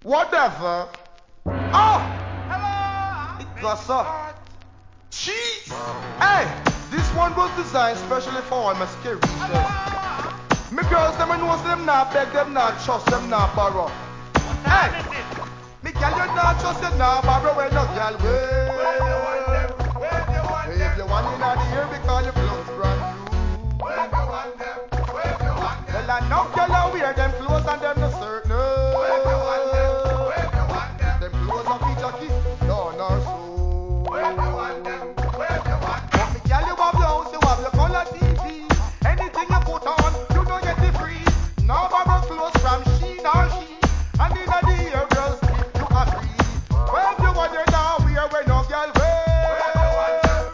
Whatever. Oh! Hello! It was so. Jeez! Hey! This one was designed specially for all my scary girls. Me girls, them I know so them not beg, them not trust, them not borrow. Hey! Me girl, you not trust, you not borrow, when no girl will.